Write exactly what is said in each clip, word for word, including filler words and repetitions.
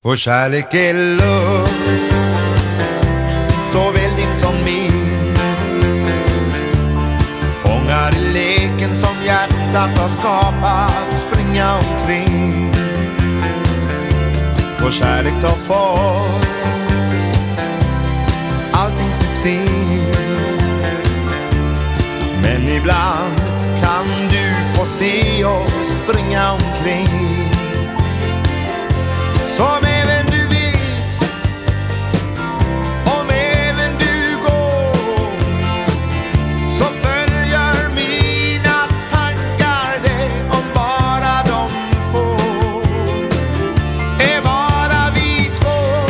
Vår kärlek är lust, såväl din som min. Fångar i leken som hjärtat har skapat, springa omkring. Vår kärlek tar form, allting succé. Men ibland kan du få se oss springa omkring. Som även du vet, om även du går, så följer mina tankar det, om bara de får. Är bara vi två,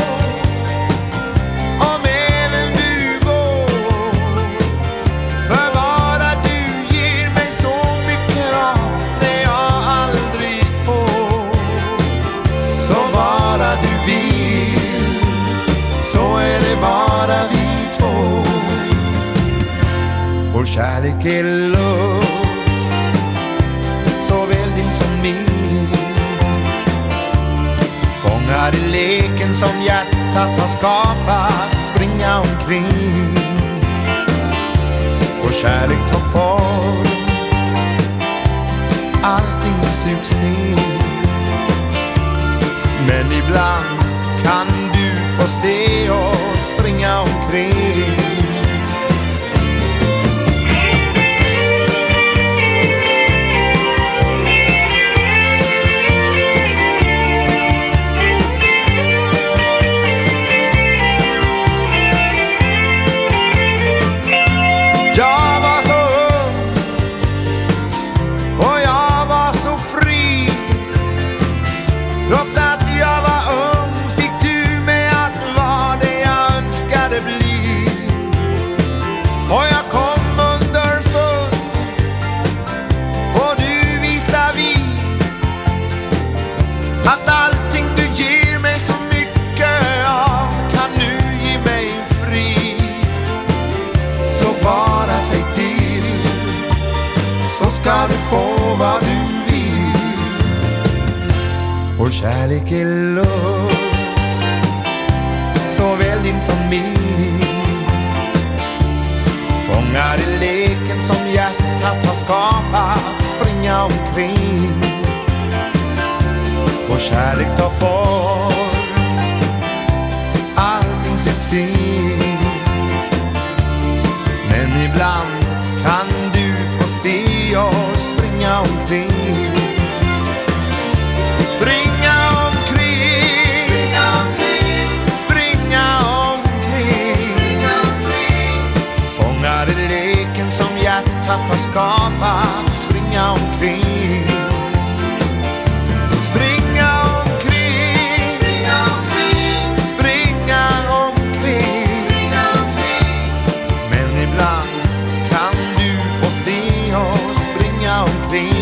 om även du går. För bara du ger mig så mycket av det jag aldrig får. Så bara du vill, så är det bara vi två. Vår kärlek är lust, såväl din som min. Fångar i leken som hjärtat har skapat, springa omkring. Vår kärlek tar form, allting sugs ner. Men ibland kan du få se oss springa omkring. Jag var så ung och jag var så fri. Trots att jag var ung fick du mig att vara det jag önskade bli. Och jag kom underfund, och du visar vi att allting du ger mig så mycket av kan nu ge mig frid. Så bara säg till, så ska du få vad du vill. Vår kärlek är lust, såväl din som min. Fångar i leken som hjärtat har skapat, springa omkring. Vår kärlek tar form, allting succé. Men ibland kan du få se oss springa omkring. Springa omkring, springa omkring, springa omkring, springa omkring. Fångar i leken som hjärtat har skapat, springa omkring. Springa omkring, springa omkring, springa omkring, springa omkring. Men ibland kan du få se oss springa omkring.